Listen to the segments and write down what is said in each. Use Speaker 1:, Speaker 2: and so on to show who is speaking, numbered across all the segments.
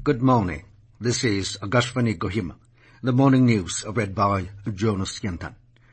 Speaker 1: Good morning. This is Agashvani Kohima. The morning news read by Jonas Yantan.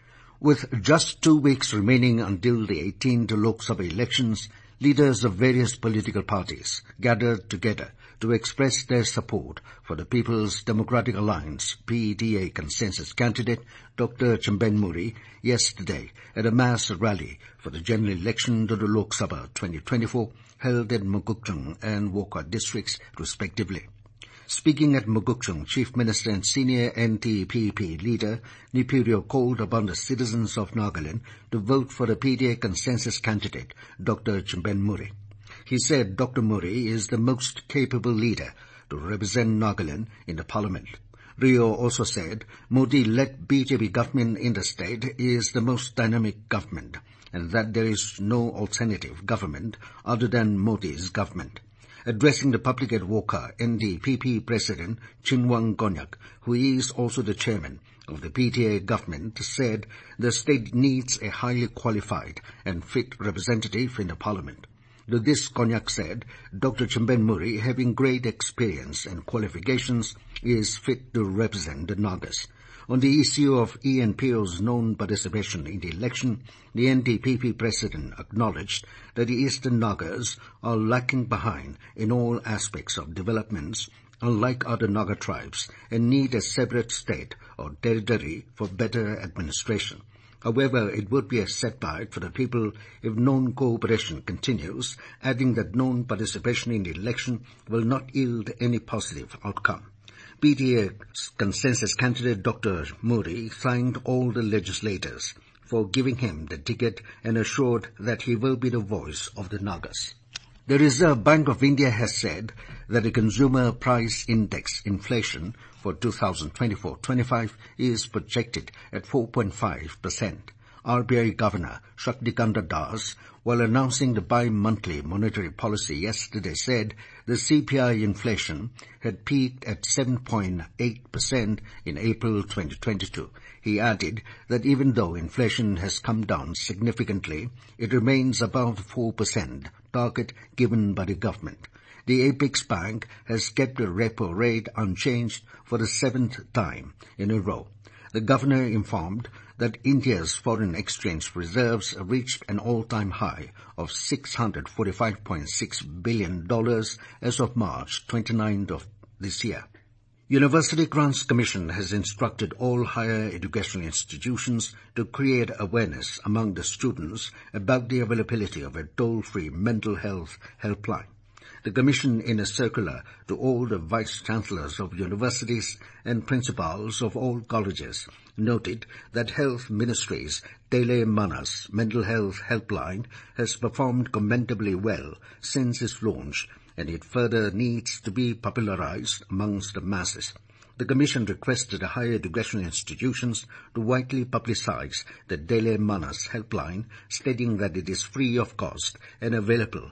Speaker 1: With just 2 weeks remaining until the 18th Lok Sabha elections, leaders of various political parties gathered together to express their support for the People's Democratic Alliance PDA consensus candidate Dr. Chemben Muri yesterday at a mass rally for the general election to the Lok Sabha 2024 held in Mokokchung and Wokha districts respectively. Speaking at Mokokchung, Chief Minister and senior NTPP leader Nipirio called upon the citizens of Nagaland to vote for the PDA consensus candidate, Dr. Chemben Muri. He said Dr. Muri is the most capable leader to represent Nagaland in the parliament. Rio also said Modi-led BJP government in the state is the most dynamic government and that there is no alternative government other than Modi's government. Addressing the public at Wokha, NDPP President Chinwang Konyak, who is also the chairman of the PTA government, said the state needs a highly qualified and fit representative in the parliament. To this, Konyak said, Dr. Chemben Muri, having great experience and qualifications, is fit to represent the Nagas. On the issue of ENPO's non-participation in the election, the NDPP president acknowledged that the Eastern Nagas are lacking behind in all aspects of developments, unlike other Naga tribes, and need a separate state or territory for better administration. However, it would be a setback for the people if non-cooperation continues, adding that non-participation in the election will not yield any positive outcome. PTA consensus candidate Dr. Muri thanked all the legislators for giving him the ticket and assured that he will be the voice of the Nagas. The Reserve Bank of India has said that the consumer price index inflation for 2024-25 is projected at 4.5%. RBI Governor Shaktikanta Das, while announcing the bi-monthly monetary policy yesterday, said the CPI inflation had peaked at 7.8% in April 2022. He added that even though inflation has come down significantly, it remains above the 4% target given by the government. The Apex Bank has kept the repo rate unchanged for the 7th time in a row. The governor informed that India's foreign exchange reserves reached an all-time high of $645.6 billion as of March 29th of this year. University Grants Commission has instructed all higher educational institutions to create awareness among the students about the availability of a toll-free mental health helpline. The Commission, in a circular to all the vice-chancellors of universities and principals of all colleges, noted that Health Ministry's Tele Manas Mental Health Helpline has performed commendably well since its launch, and it further needs to be popularized amongst the masses. The Commission requested the higher educational institutions to widely publicize the Tele Manas Helpline, stating that it is free of cost and available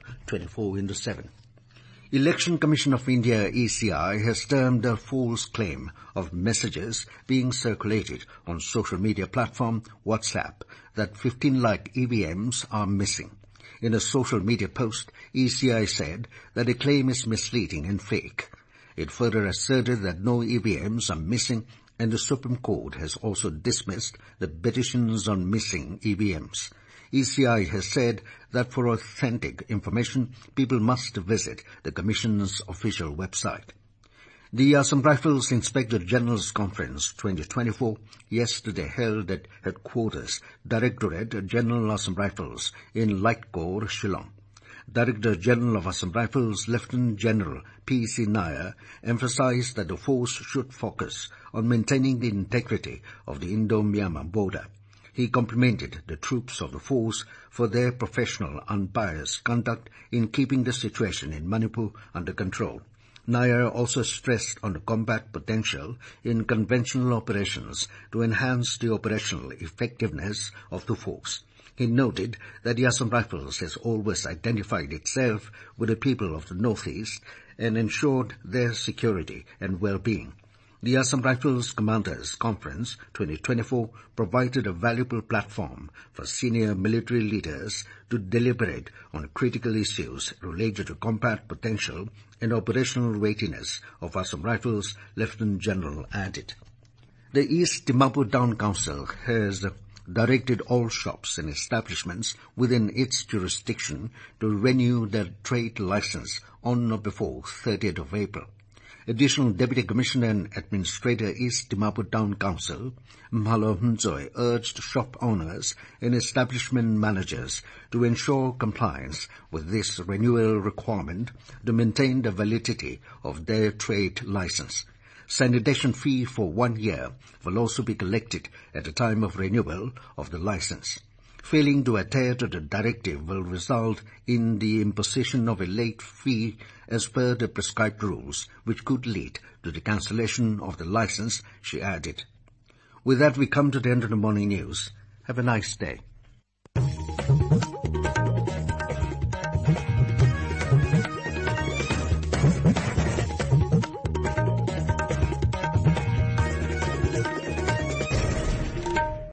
Speaker 1: 24/7. Election Commission of India ECI has termed a false claim of messages being circulated on social media platform WhatsApp that 15 lakh EVMs are missing. In a social media post, ECI said that the claim is misleading and fake. It further asserted that no EVMs are missing, and the Supreme Court has also dismissed the petitions on missing EVMs. ECI has said that for authentic information, people must visit the Commission's official website. The Assam Rifles Inspector General's Conference 2024 yesterday held at Headquarters, Directorate General Assam Rifles in Light Corps, Shillong. Director General of Assam Rifles, Lieutenant General P.C. Nair, emphasized that the force should focus on maintaining the integrity of the Indo-Myanmar border. He complimented the troops of the force for their professional, unbiased conduct in keeping the situation in Manipur under control. Nair also stressed on the combat potential in conventional operations to enhance the operational effectiveness of the force. He noted that the Assam Rifles has always identified itself with the people of the Northeast and ensured their security and well-being. The Assam Rifles Commanders Conference 2024 provided a valuable platform for senior military leaders to deliberate on critical issues related to combat potential and operational readiness of Assam Rifles, Lieutenant General added. The East Dimapur Town Council has directed all shops and establishments within its jurisdiction to renew their trade license on or before 30th of April. Additional Deputy Commissioner and Administrator East Dimapur Town Council, Mhalo Hunzoy, urged shop owners and establishment managers to ensure compliance with this renewal requirement to maintain the validity of their trade license. Sanitation fee for 1 year will also be collected at the time of renewal of the license. Failing to adhere to the directive will result in the imposition of a late fee as per the prescribed rules, which could lead to the cancellation of the license, she added. With that, we come to the end of the morning news. Have a nice day.